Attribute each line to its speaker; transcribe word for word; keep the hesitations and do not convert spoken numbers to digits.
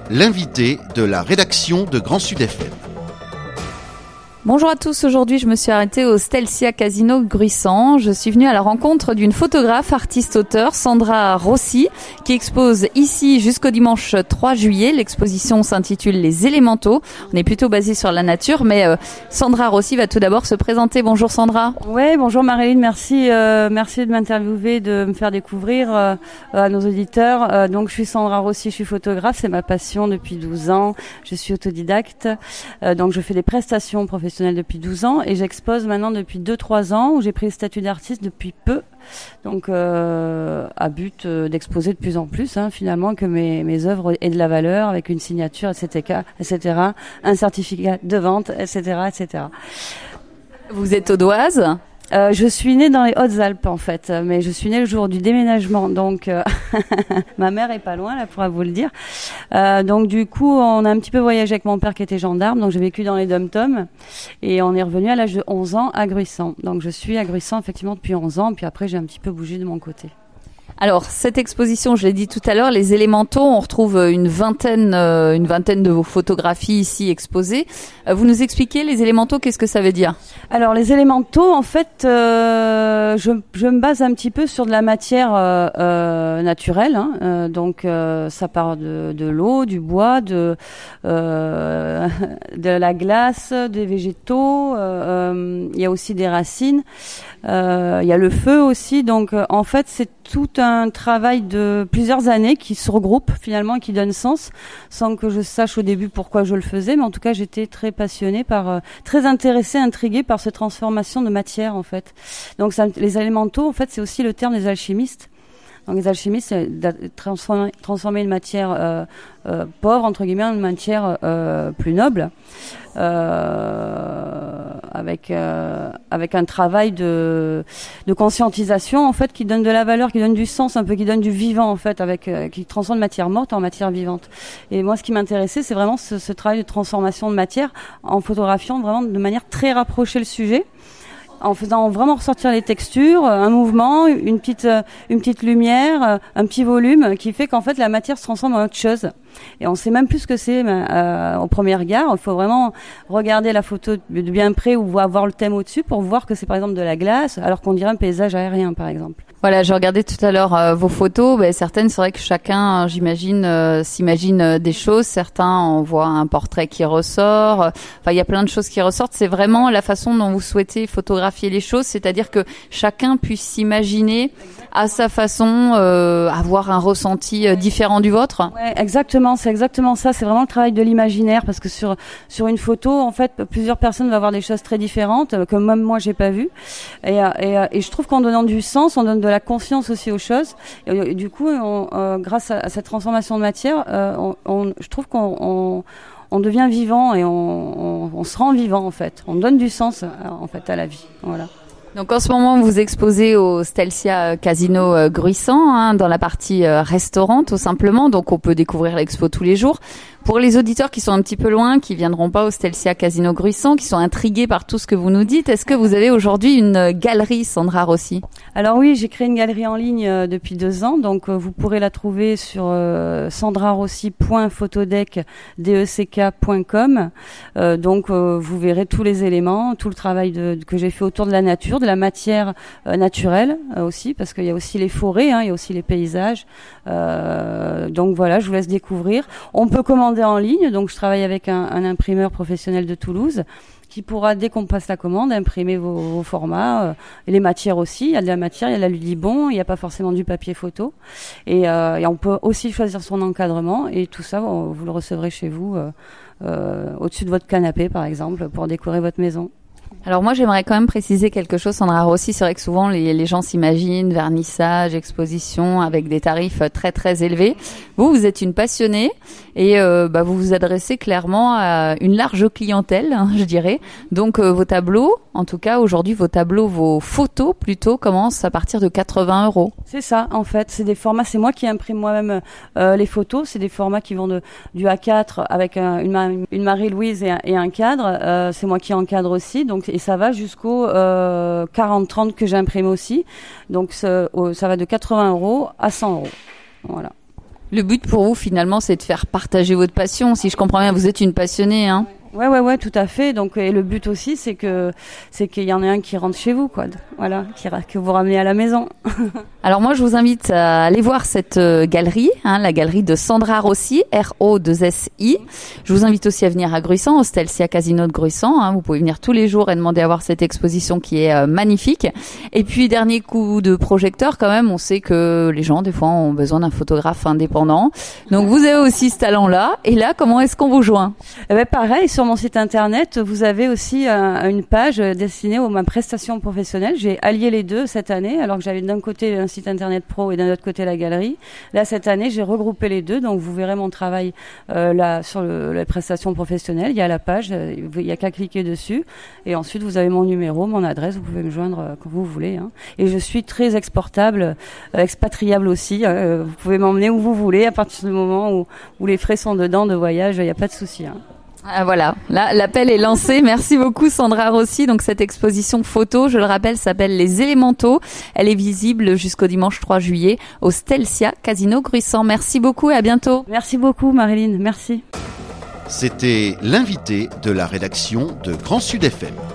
Speaker 1: l'invité de la rédaction de Grand Sud F M.
Speaker 2: Bonjour à tous, aujourd'hui je me suis arrêtée au Stelsia Casino Gruissant. Je suis venue à la rencontre d'une photographe, artiste-auteur, Sandra Rossi, qui expose ici jusqu'au dimanche trois juillet. L'exposition s'intitule Les Élémentaux. On est plutôt basé sur la nature, mais euh, Sandra Rossi va tout d'abord se présenter. Bonjour Sandra.
Speaker 3: Oui, bonjour Marilyn, merci, euh, merci de m'interviewer, de me faire découvrir euh, à nos auditeurs. Euh, donc je suis Sandra Rossi, je suis photographe, c'est ma passion depuis douze ans. Je suis autodidacte, euh, donc je fais des prestations professionnelles depuis douze ans et j'expose maintenant depuis deux trois ans où j'ai pris le statut d'artiste depuis peu, donc euh, à but euh, d'exposer de plus en plus hein, finalement, que mes, mes œuvres aient de la valeur avec une signature, et cetera, et cetera, un certificat de vente, et cetera, et cetera.
Speaker 2: Vous êtes audoise ?
Speaker 3: Euh, je suis née dans les Hautes-Alpes en fait, mais je suis née le jour du déménagement, donc euh, ma mère est pas loin, là, pourra vous le dire. Euh, donc du coup, on a un petit peu voyagé avec mon père qui était gendarme, donc j'ai vécu dans les dom-toms et on est revenu à l'âge de onze ans à Gruissant. Donc je suis à Gruissant effectivement depuis onze ans, puis après j'ai un petit peu bougé de mon côté.
Speaker 2: Alors, cette exposition, je l'ai dit tout à l'heure, les élémentaux, on retrouve une vingtaine, euh, une vingtaine de vos photographies ici exposées. Euh, vous nous expliquez les élémentaux, qu'est-ce que ça veut dire ?
Speaker 3: Alors, les élémentaux, en fait, euh, je, je me base un petit peu sur de la matière euh, euh, naturelle. Hein, euh, donc, euh, ça part de, de l'eau, du bois, de, euh, de la glace, des végétaux. Il euh, euh, y a aussi des racines. Il euh, y a le feu aussi. Donc, euh, en fait, c'est tout un travail de plusieurs années qui se regroupe finalement et qui donne sens, sans que je sache au début pourquoi je le faisais, mais en tout cas j'étais très passionnée par, euh, très intéressée, intriguée par cette transformation de matière en fait. Donc ça, les élémentaux en fait c'est aussi le terme des alchimistes. Donc les alchimistes, c'est transformer, transformer une matière euh, euh, pauvre entre guillemets en une matière euh, plus noble. Euh, avec euh, avec un travail de de conscientisation en fait qui donne de la valeur, qui donne du sens, un peu qui donne du vivant en fait, avec euh, qui transforme matière morte en matière vivante. Et moi, ce qui m'intéressait, c'est vraiment ce, ce travail de transformation de matière en photographiant vraiment de manière très rapprochée le sujet, en faisant vraiment ressortir les textures, un mouvement, une petite une petite lumière, un petit volume qui fait qu'en fait la matière se transforme en autre chose. Et on sait même plus ce que c'est euh, au premier regard. Il faut vraiment regarder la photo de bien près ou voir le thème au-dessus pour voir que c'est par exemple de la glace, alors qu'on dirait un paysage aérien par exemple.
Speaker 2: Voilà, je regardais tout à l'heure euh, vos photos. Ben, certaines, c'est vrai que chacun, euh, j'imagine, euh, s'imagine euh, des choses. Certains, on voit un portrait qui ressort. Enfin, il y a plein de choses qui ressortent. C'est vraiment la façon dont vous souhaitez photographier les choses, c'est-à-dire que chacun puisse s'imaginer à sa façon, euh, avoir un ressenti euh, différent du vôtre.
Speaker 3: Ouais, exactement. C'est exactement ça. C'est vraiment le travail de l'imaginaire, parce que sur sur une photo, en fait, plusieurs personnes vont voir des choses très différentes euh, que même moi j'ai pas vues. Et, et, et je trouve qu'en donnant du sens, on donne de la conscience aussi aux choses. Et, et du coup, on, euh, grâce à, à cette transformation de matière, euh, on, on, je trouve qu'on on, on devient vivant et on, on, on se rend vivant en fait. On donne du sens en fait à la vie. Voilà.
Speaker 2: Donc en ce moment, vous exposez au Stelsia Casino Gruissant, hein, dans la partie euh, restaurant tout simplement. Donc on peut découvrir l'expo tous les jours. Pour les auditeurs qui sont un petit peu loin, qui viendront pas au Stelsia Casino Gruissant, qui sont intrigués par tout ce que vous nous dites, est-ce que vous avez aujourd'hui une galerie, Sandra Rossi ?
Speaker 3: Alors oui, j'ai créé une galerie en ligne euh, depuis deux ans, donc euh, vous pourrez la trouver sur euh, sandrarossi point photodec point com. Euh, donc euh, vous verrez tous les éléments, tout le travail de, que j'ai fait autour de la nature, de la matière euh, naturelle euh, aussi, parce qu'il y a aussi les forêts, hein, il y a aussi les paysages. Euh, donc voilà, je vous laisse découvrir. On peut commander en ligne, donc je travaille avec un, un imprimeur professionnel de Toulouse qui pourra, dès qu'on passe la commande, imprimer vos, vos formats, euh, et les matières aussi. Il y a de la matière, il y a de la Ludibond, il n'y a pas forcément du papier photo. Et, euh, et on peut aussi choisir son encadrement, et tout ça, vous, vous le recevrez chez vous, euh, euh, au-dessus de votre canapé, par exemple, pour décorer votre maison.
Speaker 2: Alors moi, j'aimerais quand même préciser quelque chose, Sandra Rossi. C'est vrai que souvent, les, les gens s'imaginent vernissage, exposition, avec des tarifs très, très élevés. Vous, vous êtes une passionnée et euh, bah, vous vous adressez clairement à une large clientèle, hein, je dirais. Donc, euh, vos tableaux, en tout cas, aujourd'hui, vos tableaux, vos photos, plutôt, commencent à partir de quatre-vingts euros.
Speaker 3: C'est ça, en fait. C'est des formats, c'est moi qui imprime moi-même euh, les photos. C'est des formats qui vont de, du A quatre avec un, une, une Marie-Louise et un, et un cadre. Euh, c'est moi qui encadre aussi. Donc, et ça va jusqu'au euh, quarante trente que j'imprime aussi. Donc ça, ça va de quatre-vingts euros à cent euros. Voilà.
Speaker 2: Le but pour vous, finalement, c'est de faire partager votre passion. Si je comprends bien, vous êtes une passionnée, hein?
Speaker 3: Ouais, ouais, ouais, tout à fait. Donc, et le but aussi, c'est que c'est qu'il y en ait un qui rentre chez vous, quoi. Voilà, qui, que vous ramenez à la maison.
Speaker 2: Alors moi, je vous invite à aller voir cette euh, galerie, hein, la galerie de Sandra Rossi, R O deux S I. Je vous invite aussi à venir à Gruissant, au Stelsia Casino de Gruissant. Hein. Vous pouvez venir tous les jours et demander à voir cette exposition qui est euh, magnifique. Et puis, dernier coup de projecteur, quand même, on sait que les gens, des fois, ont besoin d'un photographe indépendant. Donc, vous avez aussi ce talent-là. Et là, comment est-ce qu'on vous joint?
Speaker 3: Eh ben, pareil, sur mon site internet, vous avez aussi un, une page destinée aux ma prestation professionnelle. J'ai allié les deux cette année, alors que j'avais d'un côté un site internet pro et d'un autre côté la galerie. Là, cette année, j'ai regroupé les deux, donc vous verrez mon travail euh, là sur le, les prestations professionnelles. Il y a la page, il y a qu'à cliquer dessus, et ensuite vous avez mon numéro, mon adresse. Vous pouvez me joindre euh, quand vous voulez. Hein. Et je suis très exportable, euh, expatriable aussi. Hein. Vous pouvez m'emmener où vous voulez à partir du moment où, où les frais sont dedans de voyage. Il n'y a pas de souci. Hein.
Speaker 2: Ah, voilà, là l'appel est lancé. Merci beaucoup Sandra Rossi. Donc cette exposition photo, je le rappelle, s'appelle Les Élémentaux. Elle est visible jusqu'au dimanche trois juillet au Stelsia Casino Gruissant. Merci beaucoup et à bientôt.
Speaker 3: Merci beaucoup Marilyn, merci.
Speaker 1: C'était l'invité de la rédaction de Grand Sud F M.